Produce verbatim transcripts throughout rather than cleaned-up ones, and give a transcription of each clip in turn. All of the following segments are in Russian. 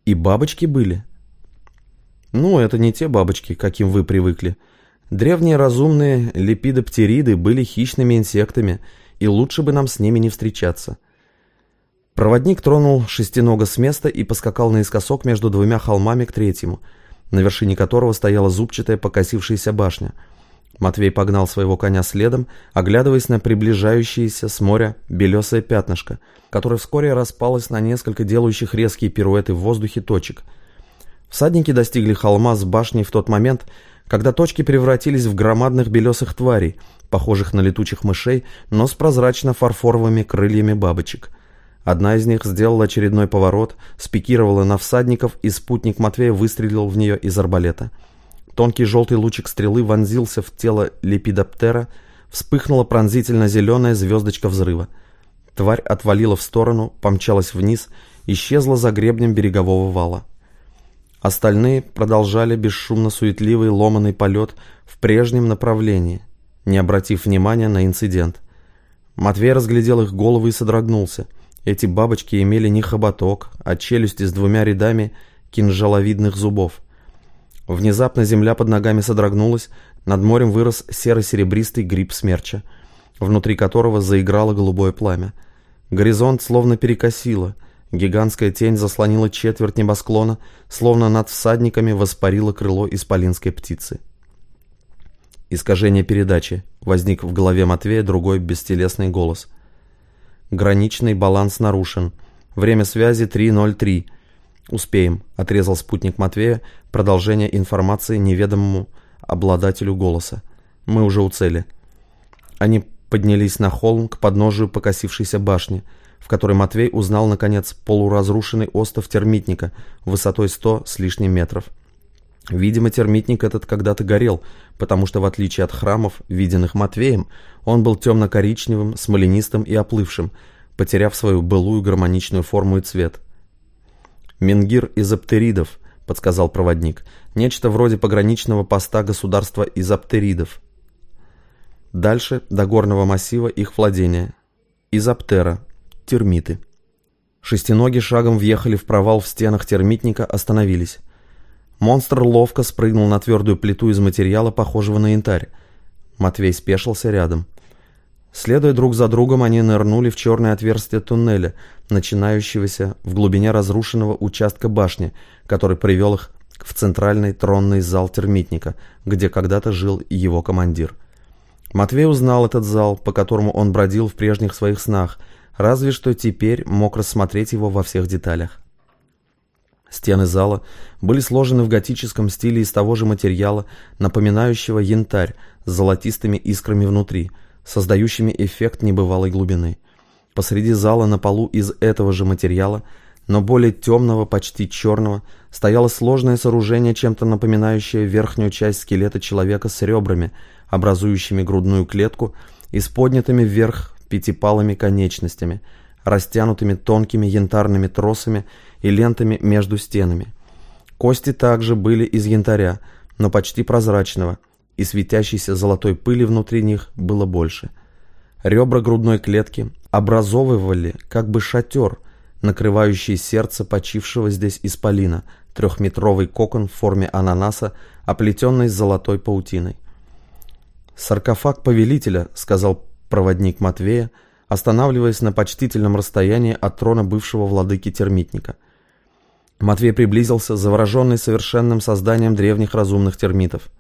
И бабочки были? Ну, это не те бабочки, каким вы привыкли. Древние разумные лепидоптериды были хищными инсектами, и лучше бы нам с ними не встречаться. Проводник тронул шестинога с места и поскакал наискосок между двумя холмами к третьему, на вершине которого стояла зубчатая покосившаяся башня. Матвей погнал своего коня следом, оглядываясь на приближающееся с моря белесое пятнышко, которое вскоре распалось на несколько делающих резкие пируэты в воздухе точек. Всадники достигли холма с башней в тот момент, когда точки превратились в громадных белесых тварей, похожих на летучих мышей, но с прозрачно-фарфоровыми крыльями бабочек. Одна из них сделала очередной поворот, спикировала на всадников, и спутник Матвея выстрелил в нее из арбалета. Тонкий желтый лучик стрелы вонзился в тело лепидоптера, вспыхнула пронзительно зеленая звездочка взрыва. Тварь отвалила в сторону, помчалась вниз, исчезла за гребнем берегового вала. Остальные продолжали бесшумно суетливый ломаный полет в прежнем направлении, не обратив внимания на инцидент. Матвей разглядел их головы и содрогнулся. Эти бабочки имели не хоботок, а челюсти с двумя рядами кинжаловидных зубов. Внезапно земля под ногами содрогнулась, над морем вырос серо-серебристый гриб смерча, внутри которого заиграло голубое пламя. Горизонт словно перекосило, гигантская тень заслонила четверть небосклона, словно над всадниками воспарило крыло исполинской птицы. Искажение передачи. Возник в голове Матвея другой бестелесный голос. Граничный баланс нарушен. Время связи три ноль три. «Успеем», — отрезал спутник Матвея продолжение информации неведомому обладателю голоса. «Мы уже у цели». Они поднялись на холм к подножию покосившейся башни, в которой Матвей узнал, наконец, полуразрушенный остов термитника высотой сто с лишним метров. Видимо, термитник этот когда-то горел, потому что, в отличие от храмов, виденных Матвеем, он был темно-коричневым, смоленистым и оплывшим, потеряв свою былую гармоничную форму и цвет. «Менгир из аптеридов», — подсказал проводник. «Нечто вроде пограничного поста государства из аптеридов. Дальше до горного массива их владения. Из аптера. Термиты». Шестиноги шагом въехали в провал в стенах термитника, остановились. Монстр ловко спрыгнул на твердую плиту из материала, похожего на янтарь. Матвей спешился рядом. Следуя друг за другом, они нырнули в черное отверстие туннеля, начинающегося в глубине разрушенного участка башни, который привел их в центральный тронный зал термитника, где когда-то жил его командир. Матвей узнал этот зал, по которому он бродил в прежних своих снах, разве что теперь мог рассмотреть его во всех деталях. Стены зала были сложены в готическом стиле из того же материала, напоминающего янтарь с золотистыми искрами внутри, создающими эффект небывалой глубины. Посреди зала на полу из этого же материала, но более темного, почти черного, стояло сложное сооружение, чем-то напоминающее верхнюю часть скелета человека с ребрами, образующими грудную клетку, и с поднятыми вверх пятипалыми конечностями, растянутыми тонкими янтарными тросами и лентами между стенами. Кости также были из янтаря, но почти прозрачного, и светящейся золотой пыли внутри них было больше. Ребра грудной клетки образовывали как бы шатер, накрывающий сердце почившего здесь исполина, трехметровый кокон в форме ананаса, оплетенный золотой паутиной. «Саркофаг повелителя», — сказал проводник Матвея, останавливаясь на почтительном расстоянии от трона бывшего владыки термитника. Матвей приблизился, завороженный совершенным созданием древних разумных термитов.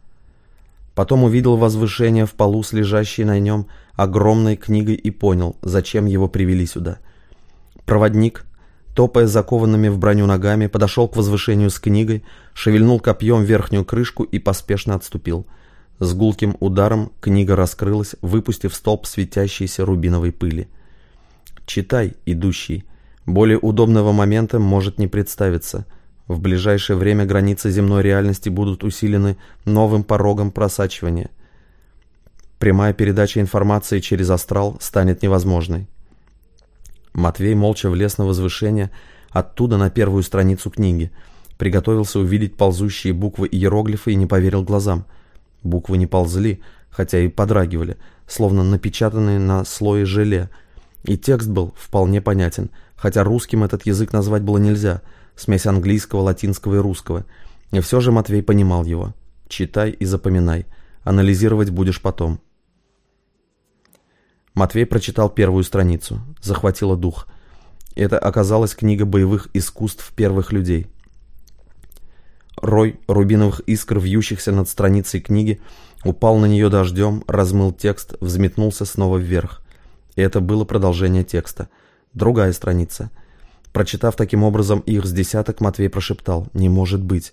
Потом увидел возвышение в полу с лежащей на нем огромной книгой и понял, зачем его привели сюда. Проводник, топая закованными в броню ногами, подошел к возвышению с книгой, шевельнул копьем верхнюю крышку и поспешно отступил. С гулким ударом книга раскрылась, выпустив столб светящейся рубиновой пыли. «Читай, идущий. Более удобного момента может не представиться. В ближайшее время границы земной реальности будут усилены новым порогом просачивания. Прямая передача информации через астрал станет невозможной». Матвей молча влез на возвышение, оттуда на первую страницу книги, приготовился увидеть ползущие буквы иероглифы и не поверил глазам. Буквы не ползли, хотя и подрагивали, словно напечатанные на слое желе, и текст был вполне понятен, хотя русским этот язык назвать было нельзя. смесь английского, латинского и русского. И все же Матвей понимал его. Читай и запоминай. Анализировать будешь потом. Матвей прочитал первую страницу. Захватило дух. Это оказалась книга боевых искусств первых людей. Рой рубиновых искр, вьющихся над страницей книги, упал на нее дождем, размыл текст, взметнулся снова вверх. И это было продолжение текста. Другая страница. Прочитав таким образом их с десяток, Матвей прошептал: «Не может быть».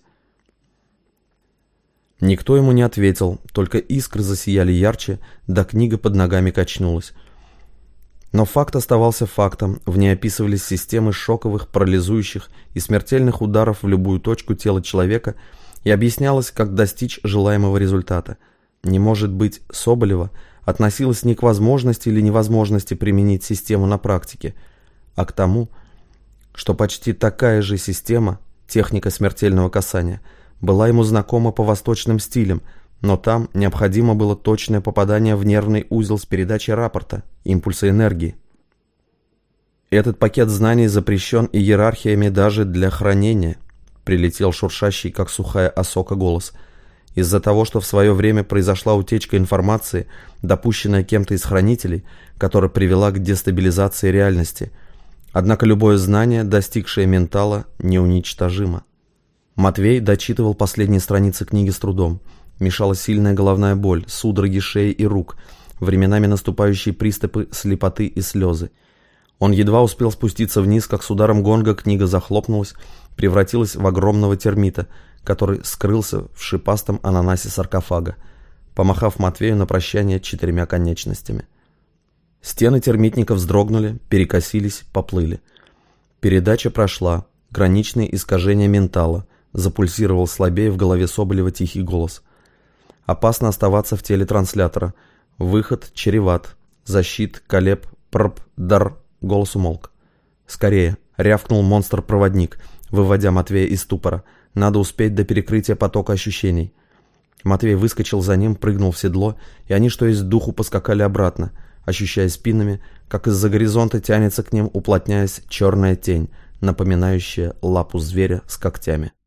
Никто ему не ответил, только искры засияли ярче, да книга под ногами качнулась. Но факт оставался фактом, в ней описывались системы шоковых, парализующих и смертельных ударов в любую точку тела человека и объяснялось, как достичь желаемого результата. Не может быть, Соболева относилась не к возможности или невозможности применить систему на практике, а к тому, что почти такая же система, техника смертельного касания, была ему знакома по восточным стилям, но там необходимо было точное попадание в нервный узел с передачей рапорта, импульса энергии. Этот пакет знаний запрещен иерархиями даже для хранения, прилетел шуршащий, как сухая осока, голос. Из-за того, что в свое время произошла утечка информации, допущенная кем-то из хранителей, которая привела к дестабилизации реальности. Однако любое знание, достигшее ментала, неуничтожимо. Матвей дочитывал последние страницы книги с трудом. Мешала сильная головная боль, судороги шеи и рук, временами наступающие приступы слепоты и слезы. Он едва успел спуститься вниз, как с ударом гонга книга захлопнулась, превратилась в огромного термита, который скрылся в шипастом ананасе саркофага, помахав Матвею на прощание четырьмя конечностями. Стены термитника вздрогнули, перекосились, поплыли. Передача прошла, граничные искажения ментала, запульсировал слабее в голове Соболева тихий голос. Опасно оставаться в теле транслятора. Выход чреват. Защит, колеб, прп, дар. Голос умолк. «Скорее!» — рявкнул монстр-проводник, выводя Матвея из ступора. «Надо успеть до перекрытия потока ощущений». Матвей выскочил за ним, прыгнул в седло, и они, что есть духу, поскакали обратно, ощущая спинами, как из-за горизонта тянется к ним, уплотняясь, черная тень, напоминающая лапу зверя с когтями.